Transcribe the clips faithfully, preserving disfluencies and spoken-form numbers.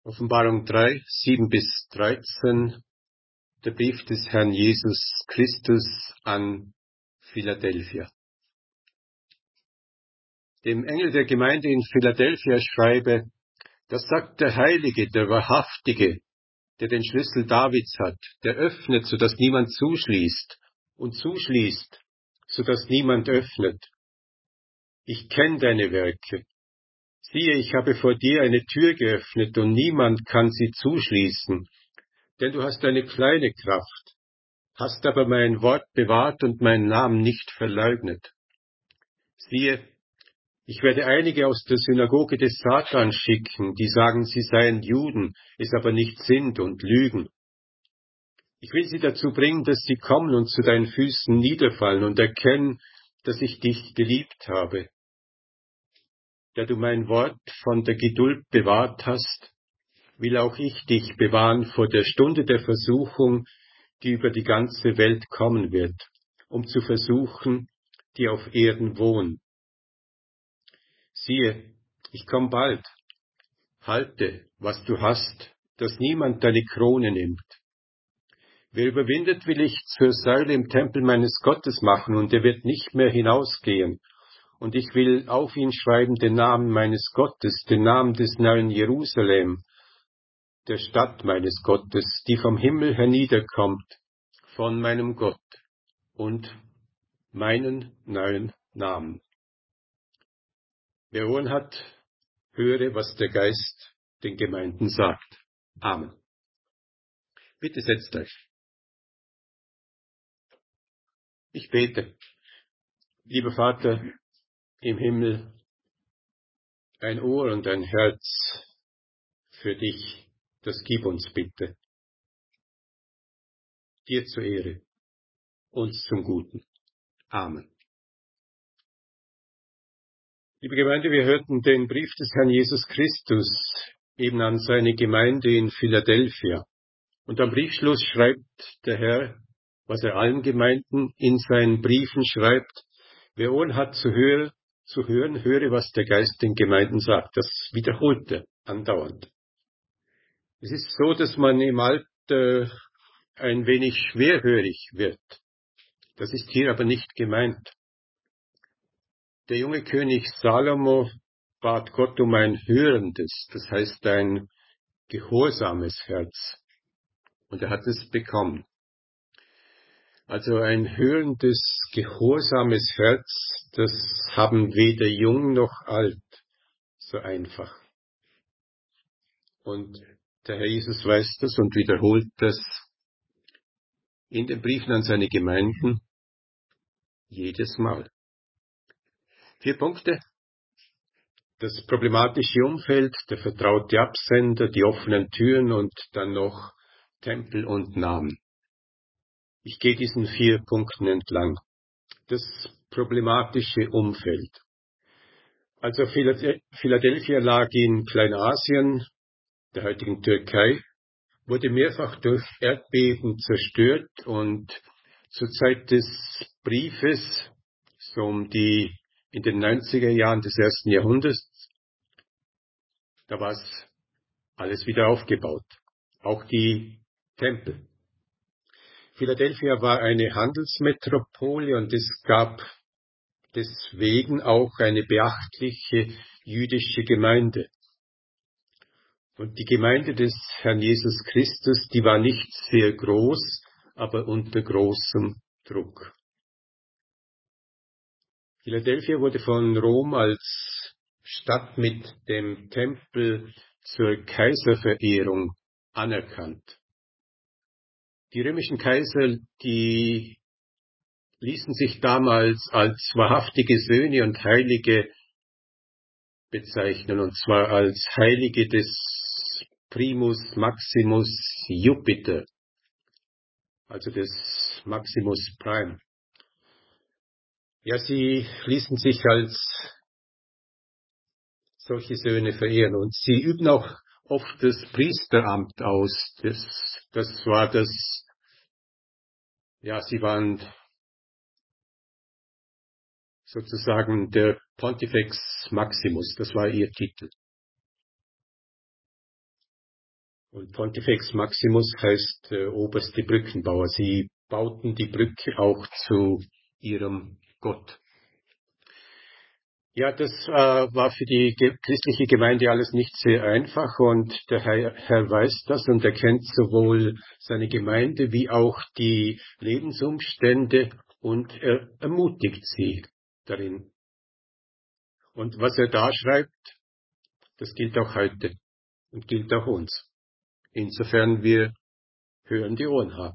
Offenbarung drei, sieben bis dreizehn, der Brief des Herrn Jesus Christus an Philadelphia. Dem Engel der Gemeinde in Philadelphia schreibe: Das sagt der Heilige, der Wahrhaftige, der den Schlüssel Davids hat, der öffnet, so dass niemand zuschließt, und zuschließt, so dass niemand öffnet. Ich kenne deine Werke. Siehe, ich habe vor dir eine Tür geöffnet, und niemand kann sie zuschließen, denn du hast eine kleine Kraft, hast aber mein Wort bewahrt und meinen Namen nicht verleugnet. Siehe, ich werde einige aus der Synagoge des Satans schicken, die sagen, sie seien Juden, es aber nicht sind und lügen. Ich will sie dazu bringen, dass sie kommen und zu deinen Füßen niederfallen und erkennen, dass ich dich geliebt habe, der du mein Wort von der Geduld bewahrt hast, will auch ich dich bewahren vor der Stunde der Versuchung, die über die ganze Welt kommen wird, um zu versuchen, die auf Erden wohnen. Siehe, ich komme bald. Halte, was du hast, dass niemand deine Krone nimmt. Wer überwindet, will ich zur Säule im Tempel meines Gottes machen, und er wird nicht mehr hinausgehen. Und ich will auf ihn schreiben den Namen meines Gottes, den Namen des neuen Jerusalem, der Stadt meines Gottes, die vom Himmel herniederkommt, von meinem Gott, und meinen neuen Namen. Wer Ohren hat, höre, was der Geist den Gemeinden sagt. Amen. Bitte setzt euch. Ich bete. Lieber Vater im Himmel, ein Ohr und ein Herz für dich, das gib uns bitte. Dir zur Ehre, uns zum Guten. Amen. Liebe Gemeinde, wir hörten den Brief des Herrn Jesus Christus eben an seine Gemeinde in Philadelphia. Und am Briefschluss schreibt der Herr, was er allen Gemeinden in seinen Briefen schreibt: Wer Ohren hat zu hören, zu hören, höre, was der Geist den Gemeinden sagt. Das wiederholt er andauernd. Es ist so, dass man im Alter ein wenig schwerhörig wird. Das ist hier aber nicht gemeint. Der junge König Salomo bat Gott um ein hörendes, das heißt ein gehorsames Herz. Und er hat es bekommen. Also ein hörendes, gehorsames Herz, das haben weder jung noch alt so einfach. Und der Herr Jesus weiß das und wiederholt das in den Briefen an seine Gemeinden jedes Mal. Vier Punkte. Das problematische Umfeld, der vertraute Absender, die offenen Türen und dann noch Tempel und Namen. Ich gehe diesen vier Punkten entlang. Das problematische Umfeld. Also Philadelphia lag in Kleinasien, der heutigen Türkei, wurde mehrfach durch Erdbeben zerstört und zur Zeit des Briefes, so um die in den neunziger Jahren des ersten Jahrhunderts, da war es alles wieder aufgebaut, auch die Tempel. Philadelphia war eine Handelsmetropole und es gab deswegen auch eine beachtliche jüdische Gemeinde. Und die Gemeinde des Herrn Jesus Christus, die war nicht sehr groß, aber unter großem Druck. Philadelphia wurde von Rom als Stadt mit dem Tempel zur Kaiserverehrung anerkannt. Die römischen Kaiser, die ließen sich damals als wahrhaftige Söhne und Heilige bezeichnen, und zwar als Heilige des Primus Maximus Jupiter, also des Maximus Prime. Ja, sie ließen sich als solche Söhne verehren und sie üben auch oft das Priesteramt aus. Das, das war das, ja, sie waren sozusagen der Pontifex Maximus, das war ihr Titel. Und Pontifex Maximus heißt äh, oberste Brückenbauer. Sie bauten die Brücke auch zu ihrem Gott. Ja, das äh, war für die ge- christliche Gemeinde alles nicht sehr einfach und der Herr, Herr weiß das und er kennt sowohl seine Gemeinde wie auch die Lebensumstände und er ermutigt sie darin. Und was er da schreibt, das gilt auch heute und gilt auch uns, insofern wir hörende Ohren haben.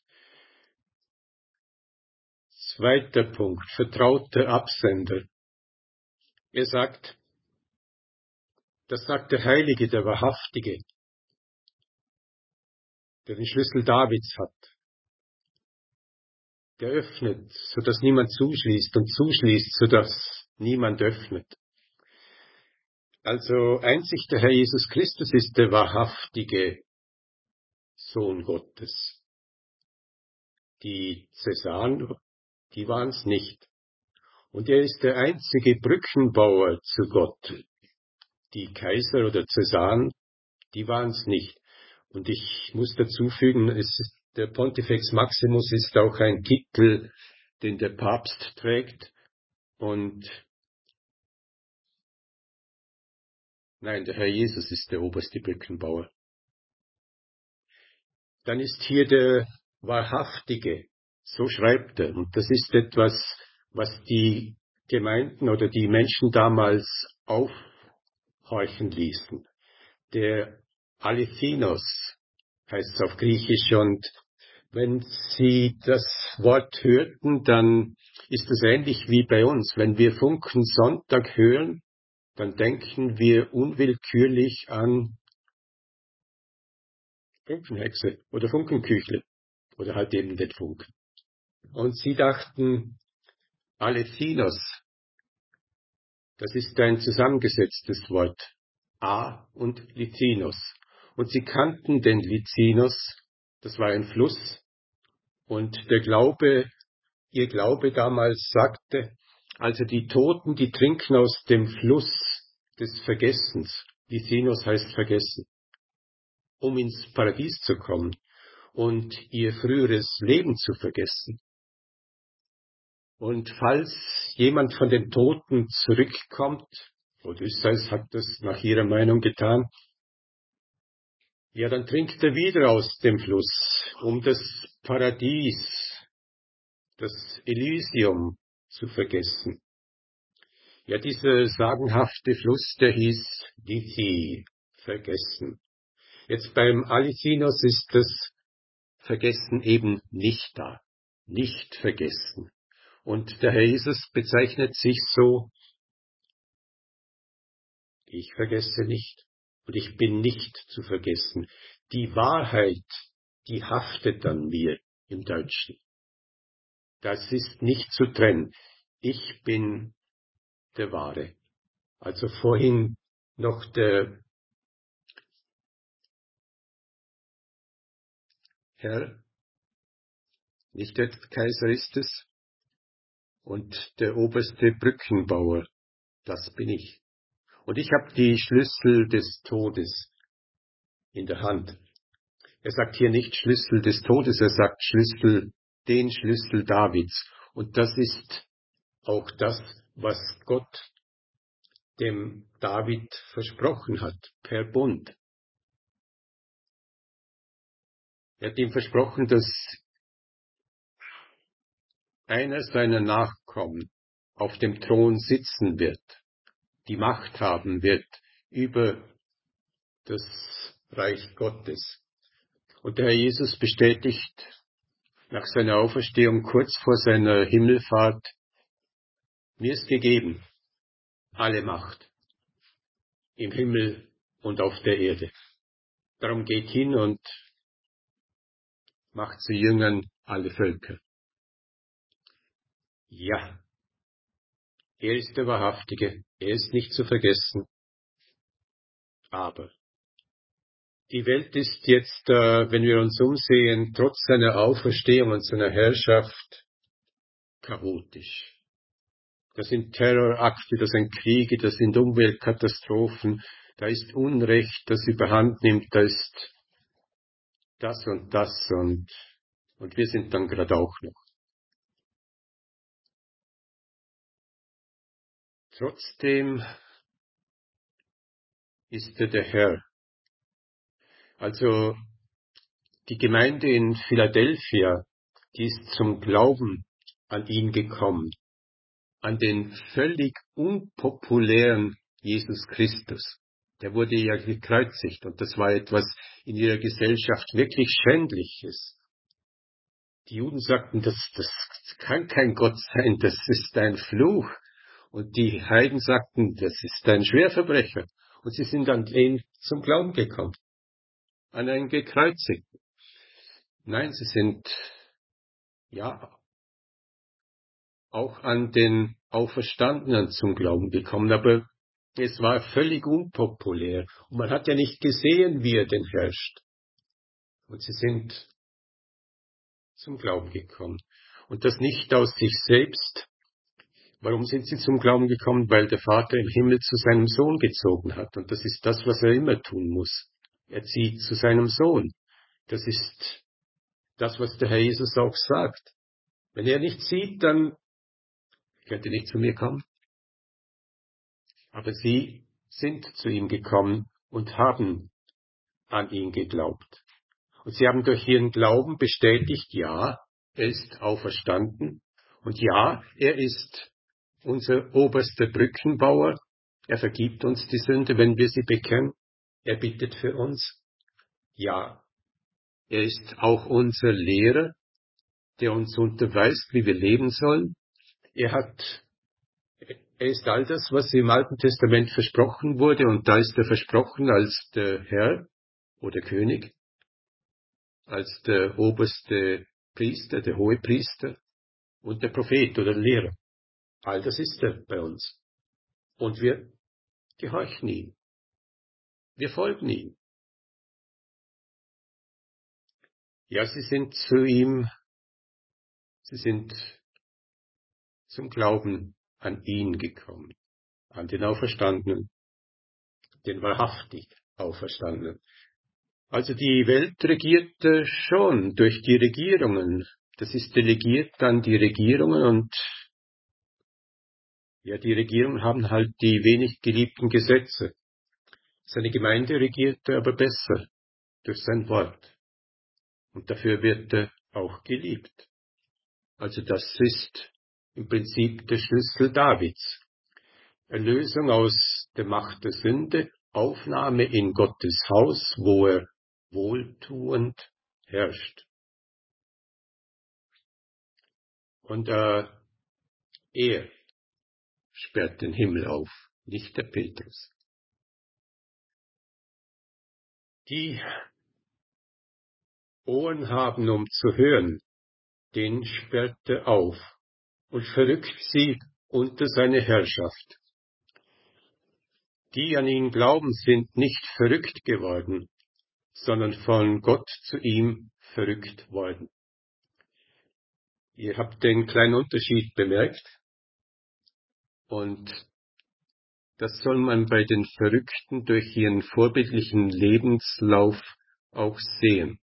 Zweiter Punkt, vertrauter Absender. Er sagt, das sagt der Heilige, der Wahrhaftige, der den Schlüssel Davids hat. Der öffnet, sodass niemand zuschließt und zuschließt, sodass niemand öffnet. Also einzig der Herr Jesus Christus ist der wahrhaftige Sohn Gottes. Die Cäsaren, die waren es nicht. Und er ist der einzige Brückenbauer zu Gott. Die Kaiser oder Cäsaren, die waren es nicht. Und ich muss dazu fügen, es, der Pontifex Maximus ist auch ein Titel, den der Papst trägt. Und nein, der Herr Jesus ist der oberste Brückenbauer. Dann ist hier der Wahrhaftige. So schreibt er. Und das ist etwas, was die Gemeinden oder die Menschen damals aufhorchen ließen. Der Alethinos heißt es auf Griechisch und wenn Sie das Wort hörten, dann ist es ähnlich wie bei uns. Wenn wir Funken Sonntag hören, dann denken wir unwillkürlich an Funkenhexe oder Funkenküchle oder halt eben den Funken. Und sie dachten, Alethinos, das ist ein zusammengesetztes Wort, A und Lithinos. Und sie kannten den Lithinos, das war ein Fluss, und der Glaube, ihr Glaube damals sagte, also die Toten, die trinken aus dem Fluss des Vergessens, Lithinos heißt vergessen, um ins Paradies zu kommen und ihr früheres Leben zu vergessen. Und falls jemand von den Toten zurückkommt, Odysseus hat das nach ihrer Meinung getan, ja, dann trinkt er wieder aus dem Fluss, um das Paradies, das Elysium zu vergessen. Ja, dieser sagenhafte Fluss, der hieß Lithi, vergessen. Jetzt beim Alethinos ist das Vergessen eben nicht da, nicht vergessen. Und der Herr Jesus bezeichnet sich so, ich vergesse nicht und ich bin nicht zu vergessen. Die Wahrheit, die haftet an mir im Deutschen. Das ist nicht zu trennen. Ich bin der Wahre. Also vorhin noch der Herr, nicht der Kaiser ist es, und der oberste Brückenbauer, das bin ich. Und ich habe die Schlüssel des Todes in der Hand. Er sagt hier nicht Schlüssel des Todes, er sagt Schlüssel, den Schlüssel Davids. Und das ist auch das, was Gott dem David versprochen hat, per Bund. Er hat ihm versprochen, dass einer seiner Nachkommen auf dem Thron sitzen wird, die Macht haben wird über das Reich Gottes. Und der Herr Jesus bestätigt nach seiner Auferstehung kurz vor seiner Himmelfahrt, mir ist gegeben alle Macht im Himmel und auf der Erde. Darum geht hin und macht zu Jüngern alle Völker. Ja, er ist der Wahrhaftige, er ist nicht zu vergessen. Aber die Welt ist jetzt, äh, wenn wir uns umsehen, trotz seiner Auferstehung und seiner Herrschaft chaotisch. Das sind Terrorakte, das sind Kriege, das sind Umweltkatastrophen, da ist Unrecht, das überhand nimmt, da ist das und das und, und wir sind dann gerade auch noch. Trotzdem ist er der Herr. Also die Gemeinde in Philadelphia, die ist zum Glauben an ihn gekommen, an den völlig unpopulären Jesus Christus. Der wurde ja gekreuzigt und das war etwas in ihrer Gesellschaft wirklich Schändliches. Die Juden sagten, das, das kann kein Gott sein, das ist ein Fluch. Und die Heiden sagten, das ist ein Schwerverbrecher. Und sie sind an ihn zum Glauben gekommen, an einen Gekreuzigten. Nein, sie sind, ja, auch an den Auferstandenen zum Glauben gekommen, aber es war völlig unpopulär. Und man hat ja nicht gesehen, wie er denn herrscht. Und sie sind zum Glauben gekommen. Und das nicht aus sich selbst. Warum sind sie zum Glauben gekommen? Weil der Vater im Himmel zu seinem Sohn gezogen hat. Und das ist das, was er immer tun muss. Er zieht zu seinem Sohn. Das ist das, was der Herr Jesus auch sagt. Wenn er nicht sieht, dann könnt ihr nicht zu mir kommen. Aber sie sind zu ihm gekommen und haben an ihn geglaubt. Und sie haben durch ihren Glauben bestätigt, ja, er ist auferstanden. Und ja, er ist unser oberster Brückenbauer. Er vergibt uns die Sünde, wenn wir sie bekennen. Er bittet für uns. Ja, er ist auch unser Lehrer, der uns unterweist, wie wir leben sollen. Er hat, er ist all das, was im Alten Testament versprochen wurde, und da ist er versprochen als der Herr oder König, als der oberste Priester, der Hohepriester und der Prophet oder Lehrer. All das ist er bei uns. Und wir gehorchen ihm. Wir folgen ihm. Ja, sie sind zu ihm, sie sind zum Glauben an ihn gekommen, an den Auferstandenen, den wahrhaftig Auferstandenen. Also die Welt regierte schon durch die Regierungen. Das ist delegiert an die Regierungen und ja, die Regierungen haben halt die wenig geliebten Gesetze. Seine Gemeinde regierte aber besser durch sein Wort. Und dafür wird er auch geliebt. Also das ist im Prinzip der Schlüssel Davids. Erlösung aus der Macht der Sünde, Aufnahme in Gottes Haus, wo er wohltuend herrscht. Und äh, er sperrt den Himmel auf, nicht der Petrus. Die Ohren haben, um zu hören, den sperrt er auf und verrückt sie unter seine Herrschaft. Die an ihn glauben, sind nicht verrückt geworden, sondern von Gott zu ihm verrückt worden. Ihr habt den kleinen Unterschied bemerkt. Und das soll man bei den Verrückten durch ihren vorbildlichen Lebenslauf auch sehen.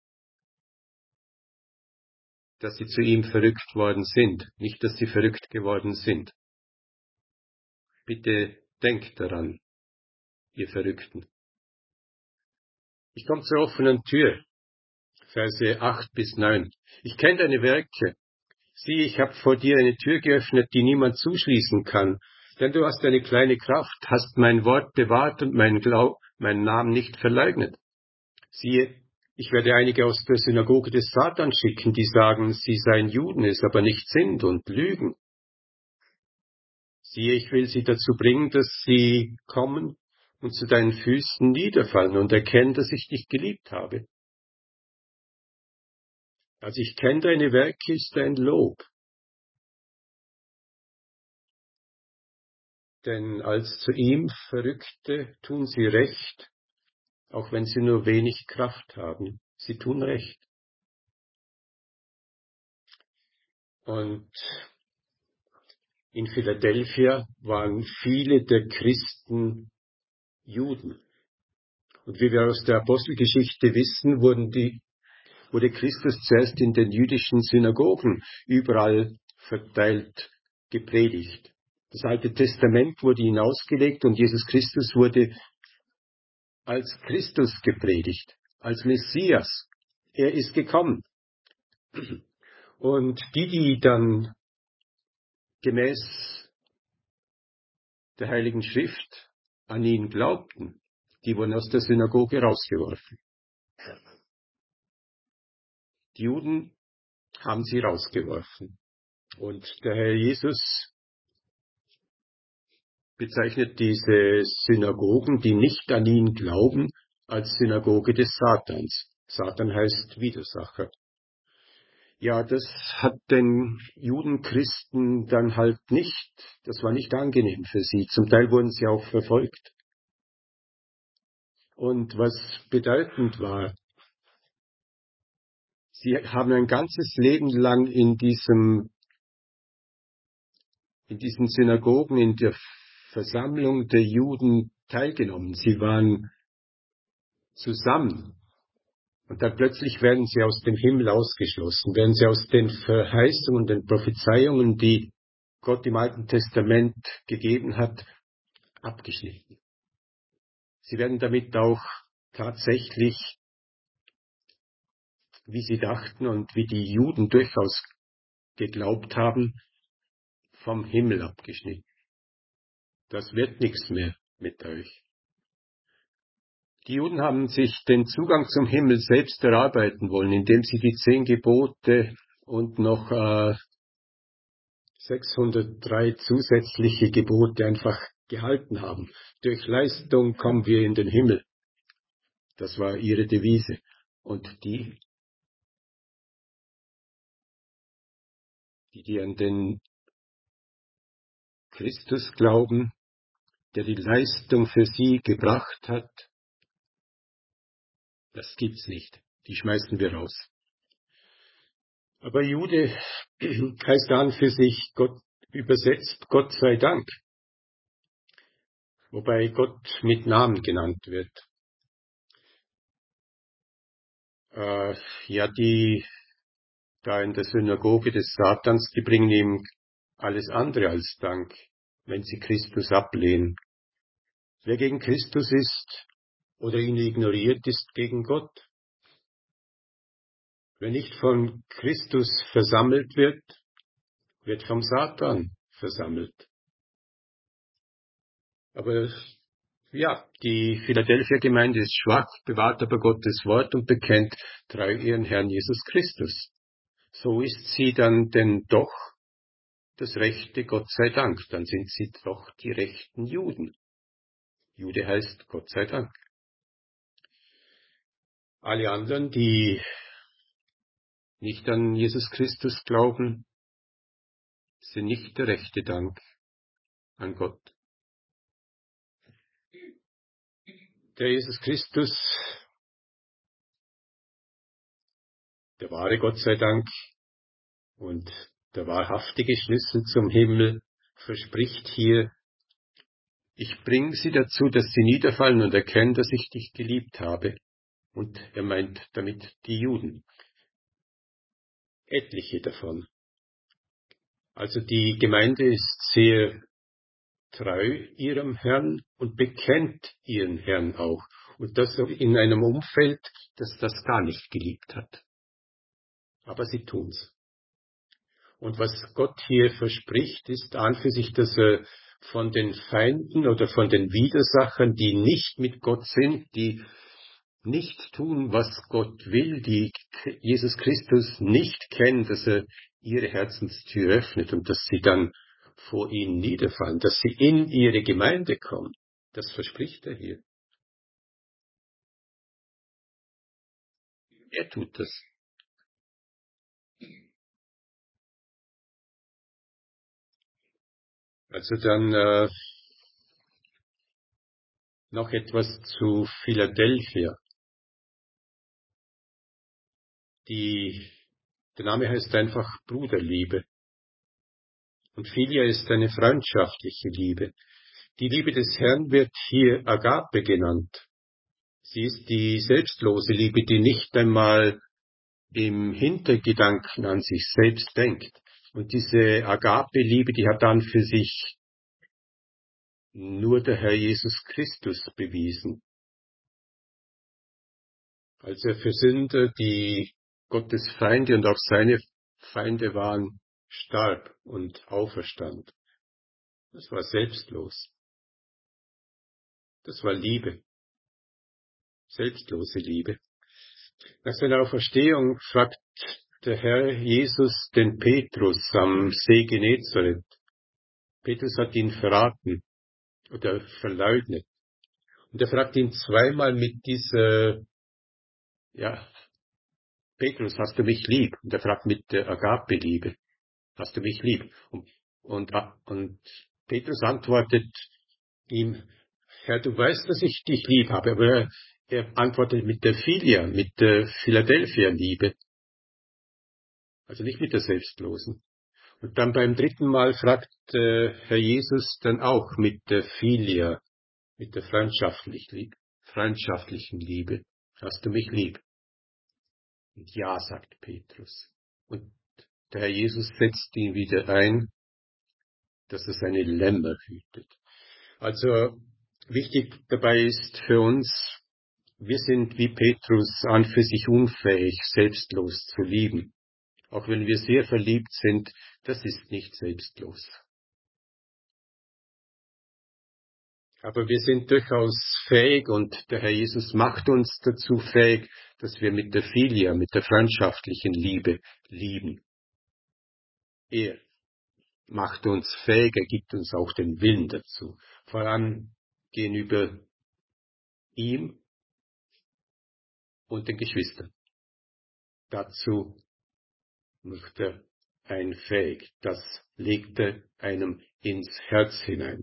Dass sie zu ihm verrückt worden sind, nicht dass sie verrückt geworden sind. Bitte denkt daran, ihr Verrückten. Ich komme zur offenen Tür, Verse acht bis neun. Ich kenne deine Werke. Sieh, ich habe vor dir eine Tür geöffnet, die niemand zuschließen kann. Denn du hast eine kleine Kraft, hast mein Wort bewahrt und meinen Glaub, meinen Namen nicht verleugnet. Siehe, ich werde einige aus der Synagoge des Satans schicken, die sagen, sie seien Juden, es aber nicht sind und lügen. Siehe, ich will sie dazu bringen, dass sie kommen und zu deinen Füßen niederfallen und erkennen, dass ich dich geliebt habe. Also ich kenne deine Werke, ist dein Lob. Denn als zu ihm Verrückte tun sie recht, auch wenn sie nur wenig Kraft haben. Sie tun recht. Und in Philadelphia waren viele der Christen Juden. Und wie wir aus der Apostelgeschichte wissen, wurden die wurde Christus zuerst in den jüdischen Synagogen überall verteilt gepredigt. Das Alte Testament wurde hinausgelegt und Jesus Christus wurde als Christus gepredigt, als Messias. Er ist gekommen. Und die, die dann gemäß der Heiligen Schrift an ihn glaubten, die wurden aus der Synagoge rausgeworfen. Die Juden haben sie rausgeworfen. Und der Herr Jesus bezeichnet diese Synagogen, die nicht an ihn glauben, als Synagoge des Satans. Satan heißt Widersacher. Ja, das hat den Judenchristen dann halt nicht, das war nicht angenehm für sie. Zum Teil wurden sie auch verfolgt. Und was bedeutend war, sie haben ein ganzes Leben lang in diesem, in diesen Synagogen, in der Versammlung der Juden teilgenommen. Sie waren zusammen. Und dann plötzlich werden sie aus dem Himmel ausgeschlossen, werden sie aus den Verheißungen, den Prophezeiungen, die Gott im Alten Testament gegeben hat, abgeschnitten. Sie werden damit auch tatsächlich, wie sie dachten und wie die Juden durchaus geglaubt haben, vom Himmel abgeschnitten. Das wird nichts mehr mit euch. Die Juden haben sich den Zugang zum Himmel selbst erarbeiten wollen, indem sie die zehn Gebote und noch äh, sechshundertdrei zusätzliche Gebote einfach gehalten haben. Durch Leistung kommen wir in den Himmel. Das war ihre Devise. Und die, die, die an den Christus glauben, der die Leistung für sie gebracht hat, das gibt's nicht. Die schmeißen wir raus. Aber Jude heißt an für sich, Gott übersetzt, Gott sei Dank. Wobei Gott mit Namen genannt wird. Äh, ja, die da in der Synagoge des Satans, die bringen ihm alles andere als Dank, wenn sie Christus ablehnen. Wer gegen Christus ist oder ihn ignoriert, ist gegen Gott. Wer nicht von Christus versammelt wird, wird vom Satan versammelt. Aber ja, die Philadelphia-Gemeinde ist schwach, bewahrt aber Gottes Wort und bekennt treu ihren Herrn Jesus Christus. So ist sie dann denn doch das rechte Gott sei Dank. Dann sind sie doch die rechten Juden. Jude heißt Gott sei Dank. Alle anderen, die nicht an Jesus Christus glauben, sind nicht der rechte Dank an Gott. Der Jesus Christus, der wahre Gott sei Dank und der wahrhaftige Schlüssel zum Himmel, verspricht hier, ich bringe sie dazu, dass sie niederfallen und erkennen, dass ich dich geliebt habe. Und er meint damit die Juden. Etliche davon. Also die Gemeinde ist sehr treu ihrem Herrn und bekennt ihren Herrn auch. Und das in einem Umfeld, das das gar nicht geliebt hat. Aber sie tun's. Und was Gott hier verspricht, ist an für sich, dass er von den Feinden oder von den Widersachern, die nicht mit Gott sind, die nicht tun, was Gott will, die Jesus Christus nicht kennen, dass er ihre Herzenstür öffnet und dass sie dann vor ihnen niederfallen, dass sie in ihre Gemeinde kommen. Das verspricht er hier. Er tut das. Also dann äh, noch etwas zu Philadelphia. Die, der Name heißt einfach Bruderliebe. Und Philia ist eine freundschaftliche Liebe. Die Liebe des Herrn wird hier Agape genannt. Sie ist die selbstlose Liebe, die nicht einmal im Hintergedanken an sich selbst denkt. Und diese Agape-Liebe, die hat dann für sich nur der Herr Jesus Christus bewiesen. Als er für Sünder, die Gottes Feinde und auch seine Feinde waren, starb und auferstand. Das war selbstlos. Das war Liebe. Selbstlose Liebe. Nach seiner Auferstehung fragt der Herr Jesus den Petrus am See Genezareth. Petrus hat ihn verraten oder verleugnet. Und er fragt ihn zweimal mit dieser, ja, Petrus, hast du mich lieb? Und er fragt mit der Agape-Liebe, hast du mich lieb? Und, und, und Petrus antwortet ihm, Herr, du weißt, dass ich dich lieb habe, aber er, er antwortet mit der Philia, mit der Philadelphia-Liebe. Also nicht mit der Selbstlosen. Und dann beim dritten Mal fragt äh, Herr Jesus dann auch mit der Philia, mit der freundschaftlich, freundschaftlichen Liebe. Hast du mich lieb? Und ja, sagt Petrus. Und der Herr Jesus setzt ihn wieder ein, dass er seine Lämmer hütet. Also wichtig dabei ist für uns, wir sind wie Petrus an für sich unfähig, selbstlos zu lieben. Auch wenn wir sehr verliebt sind, das ist nicht selbstlos. Aber wir sind durchaus fähig und der Herr Jesus macht uns dazu fähig, dass wir mit der Philia, mit der freundschaftlichen Liebe lieben. Er macht uns fähig, er gibt uns auch den Willen dazu. Voran gegenüber ihm und den Geschwistern. Dazu macht er einen fähig. Das legt er einem ins Herz hinein.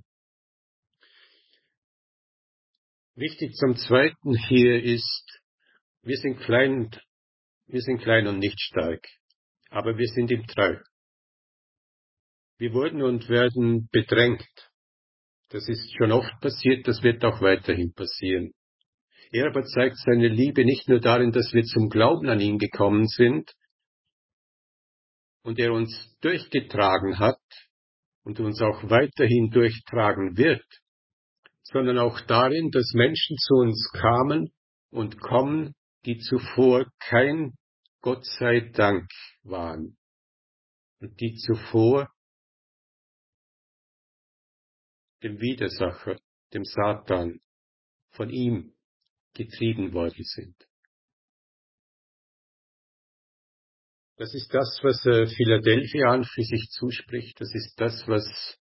Wichtig zum Zweiten hier ist, wir sind klein, wir sind klein und nicht stark, aber wir sind ihm treu. Wir wurden und werden bedrängt. Das ist schon oft passiert, das wird auch weiterhin passieren. Er aber zeigt seine Liebe nicht nur darin, dass wir zum Glauben an ihn gekommen sind und er uns durchgetragen hat und uns auch weiterhin durchtragen wird, sondern auch darin, dass Menschen zu uns kamen und kommen, die zuvor kein Gott sei Dank waren und die zuvor dem Widersacher, dem Satan, von ihm getrieben worden sind. Das ist das, was äh, Philadelphia an für sich zuspricht. Das ist das, was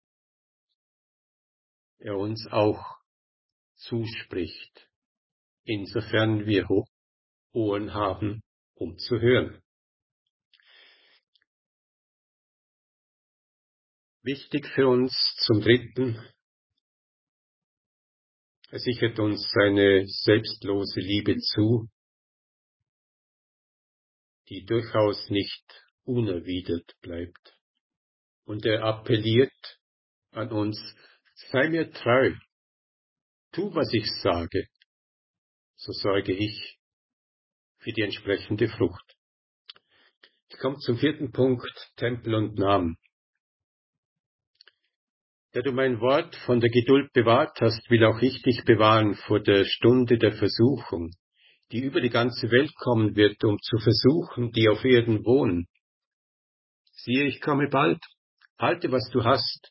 er uns auch zuspricht, insofern wir Ohren haben, um zu hören. Wichtig für uns zum Dritten, er sichert uns seine selbstlose Liebe zu, die durchaus nicht unerwidert bleibt. Und er appelliert an uns, sei mir treu, tu, was ich sage, so sorge ich für die entsprechende Frucht. Ich komme zum vierten Punkt, Tempel und Namen. Der du mein Wort von der Geduld bewahrt hast, will auch ich dich bewahren vor der Stunde der Versuchung, die über die ganze Welt kommen wird, um zu versuchen, die auf Erden wohnen. Siehe, ich komme bald, halte, was du hast,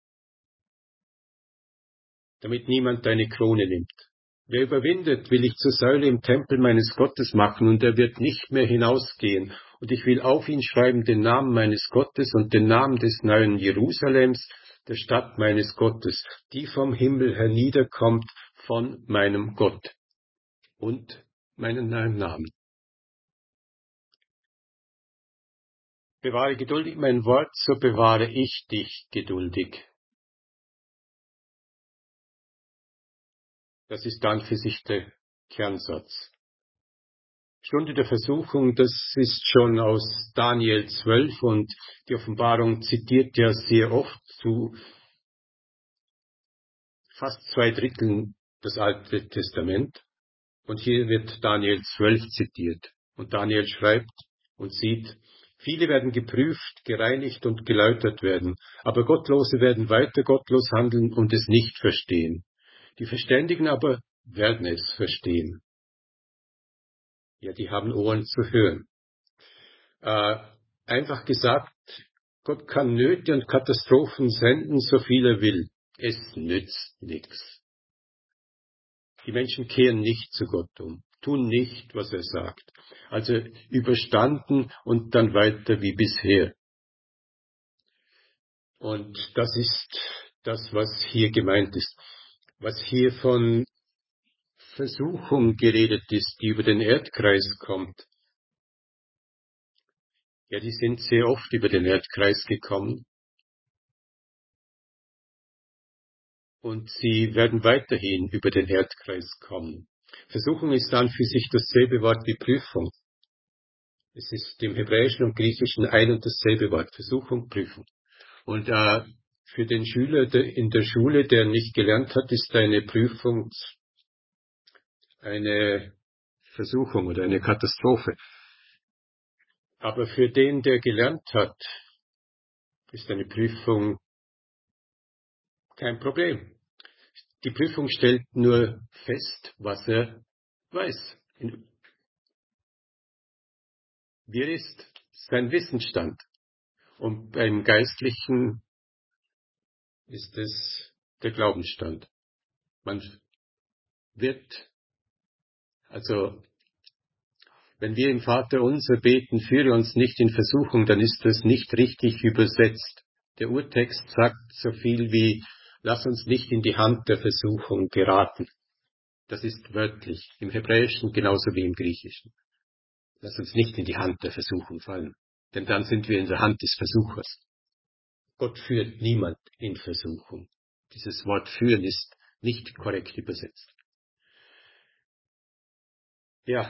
damit niemand deine Krone nimmt. Wer überwindet, will ich zur Säule im Tempel meines Gottes machen, und er wird nicht mehr hinausgehen. Und ich will auf ihn schreiben den Namen meines Gottes und den Namen des neuen Jerusalems, der Stadt meines Gottes, die vom Himmel herniederkommt von meinem Gott, und meinen neuen Namen. Bewahre geduldig mein Wort, so bewahre ich dich geduldig. Das ist dann für sich der Kernsatz. Stunde der Versuchung, das ist schon aus Daniel zwölf, und die Offenbarung zitiert ja sehr oft zu fast zwei Dritteln das Alte Testament. Und hier wird Daniel zwölf zitiert. Und Daniel schreibt und sieht, viele werden geprüft, gereinigt und geläutert werden, aber Gottlose werden weiter gottlos handeln und es nicht verstehen. Die Verständigen aber werden es verstehen. Ja, die haben Ohren zu hören. Äh, einfach gesagt, Gott kann Nöte und Katastrophen senden, so viel er will. Es nützt nichts. Die Menschen kehren nicht zu Gott um, tun nicht, was er sagt. Also überstanden und dann weiter wie bisher. Und das ist das, was hier gemeint ist. Was hier von Versuchung geredet ist, die über den Erdkreis kommt. Ja, die sind sehr oft über den Erdkreis gekommen. Und sie werden weiterhin über den Erdkreis kommen. Versuchung ist an für sich dasselbe Wort wie Prüfung. Es ist im Hebräischen und Griechischen ein und dasselbe Wort. Versuchung, Prüfung. Und äh, für den Schüler der, in der Schule, der nicht gelernt hat, ist eine Prüfung eine Versuchung oder eine Katastrophe. Aber für den, der gelernt hat, ist eine Prüfung kein Problem. Die Prüfung stellt nur fest, was er weiß. Wie ist sein Wissensstand? Und beim Geistlichen ist es der Glaubensstand. Man wird, also, wenn wir im Vater unser beten, führe uns nicht in Versuchung, dann ist das nicht richtig übersetzt. Der Urtext sagt so viel wie, lass uns nicht in die Hand der Versuchung geraten. Das ist wörtlich, im Hebräischen genauso wie im Griechischen. Lass uns nicht in die Hand der Versuchung fallen, denn dann sind wir in der Hand des Versuchers. Gott führt niemand in Versuchung. Dieses Wort führen ist nicht korrekt übersetzt. Ja,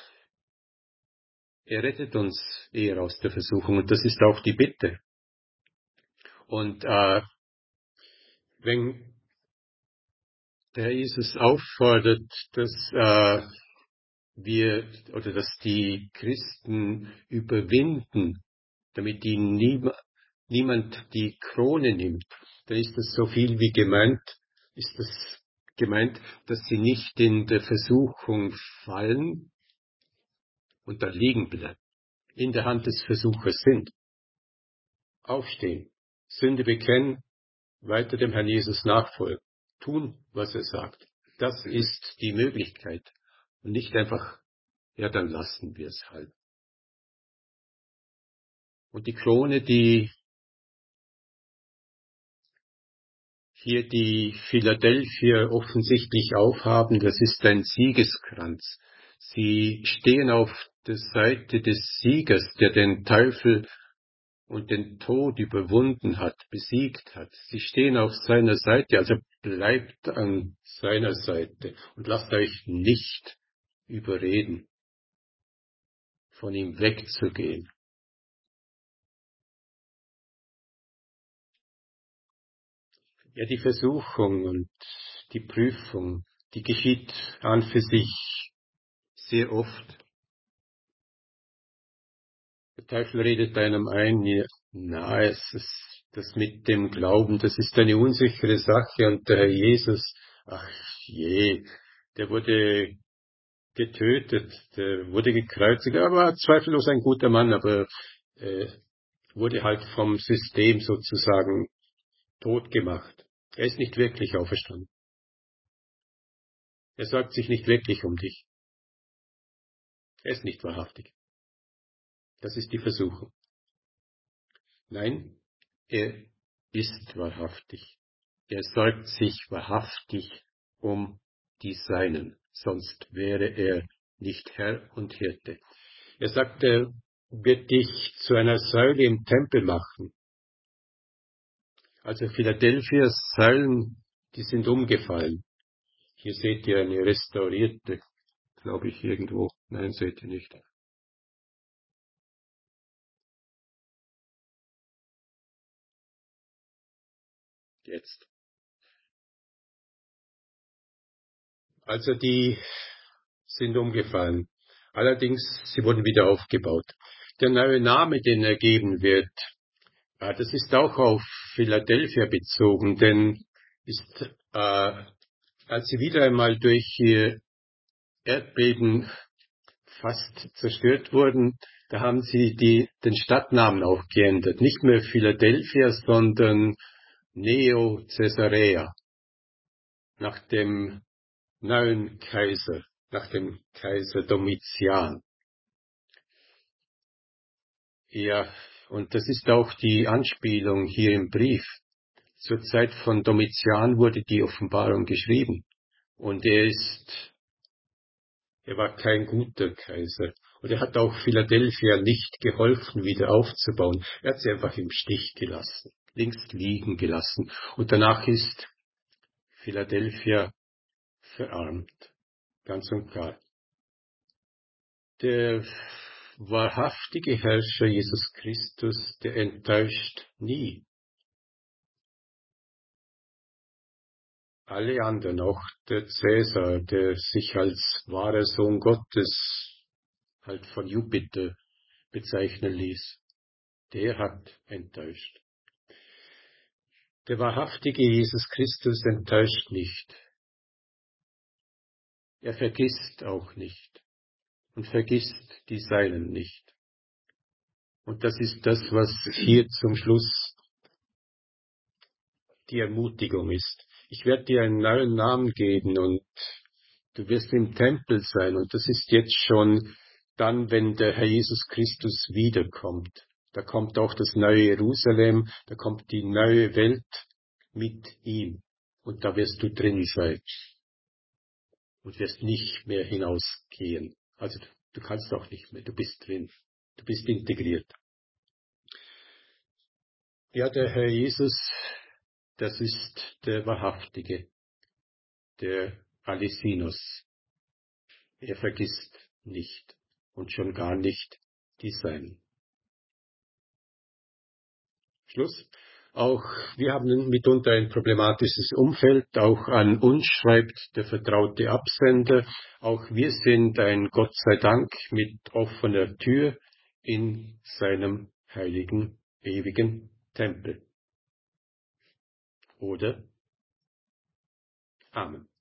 er rettet uns eher aus der Versuchung und das ist auch die Bitte. Und äh, wenn der Jesus auffordert, dass äh, wir oder dass die Christen überwinden, damit ihnen nie, niemand die Krone nimmt, dann ist das so viel wie gemeint, ist das gemeint, dass sie nicht in der Versuchung fallen und da liegen bleiben, in der Hand des Versuchers sind. Aufstehen, Sünde bekennen, weiter dem Herrn Jesus nachfolgen, tun, was er sagt. Das ist die Möglichkeit. Und nicht einfach, ja, dann lassen wir es halt. Und die Krone, die hier die Philadelphier offensichtlich aufhaben, das ist ein Siegeskranz. Sie stehen auf der Seite des Siegers, der den Teufel und den Tod überwunden hat, besiegt hat. Sie stehen auf seiner Seite, also bleibt an seiner Seite und lasst euch nicht überreden, von ihm wegzugehen. Ja, die Versuchung und die Prüfung, die geschieht an für sich sehr oft. Der Teufel redet einem ein, ja, na, es ist das mit dem Glauben, das ist eine unsichere Sache und der Herr Jesus, ach je, der wurde getötet, der wurde gekreuzigt, er war zweifellos ein guter Mann, aber äh, wurde halt vom System sozusagen tot gemacht. Er ist nicht wirklich auferstanden. Er sorgt sich nicht wirklich um dich. Er ist nicht wahrhaftig. Das ist die Versuchung. Nein, er ist wahrhaftig. Er sorgt sich wahrhaftig um die Seinen, sonst wäre er nicht Herr und Hirte. Er sagt, er wird dich zu einer Säule im Tempel machen. Also Philadelphias Säulen, die sind umgefallen. Hier seht ihr eine restaurierte, glaube ich, irgendwo. Nein, seht ihr nicht. Jetzt. Also die sind umgefallen. Allerdings, sie wurden wieder aufgebaut. Der neue Name, den er geben wird, das ist auch auf Philadelphia bezogen, denn ist, äh, als sie wieder einmal durch ihr Erdbeben fast zerstört wurden, da haben sie die, den Stadtnamen auch geändert. Nicht mehr Philadelphia, sondern Neo Caesarea, nach dem neuen Kaiser, nach dem Kaiser Domitian. Ja, und das ist auch die Anspielung hier im Brief. Zur Zeit von Domitian wurde die Offenbarung geschrieben. Und er ist, er war kein guter Kaiser. Und er hat auch Philadelphia nicht geholfen, wieder aufzubauen. Er hat sie einfach im Stich gelassen, links liegen gelassen. Und danach ist Philadelphia verarmt. Ganz und klar. Der wahrhaftige Herrscher Jesus Christus, der enttäuscht nie. Alle anderen, auch der Cäsar, der sich als wahrer Sohn Gottes halt von Jupiter bezeichnen ließ, der hat enttäuscht. Der wahrhaftige Jesus Christus enttäuscht nicht. Er vergisst auch nicht und vergisst die Seinen nicht. Und das ist das, was hier zum Schluss die Ermutigung ist. Ich werde dir einen neuen Namen geben und du wirst im Tempel sein. Und das ist jetzt schon dann, wenn der Herr Jesus Christus wiederkommt. Da kommt auch das neue Jerusalem, da kommt die neue Welt mit ihm. Und da wirst du drin sein und wirst nicht mehr hinausgehen. Also du kannst auch nicht mehr, du bist drin, du bist integriert. Ja, der Herr Jesus, das ist der Wahrhaftige, der Alessinos. Er vergisst nicht und schon gar nicht die Seinen. Schluss. Auch wir haben mitunter ein problematisches Umfeld. Auch an uns schreibt der vertraute Absender. Auch wir sind ein Gott sei Dank mit offener Tür in seinem heiligen, ewigen Tempel. Oder? Amen.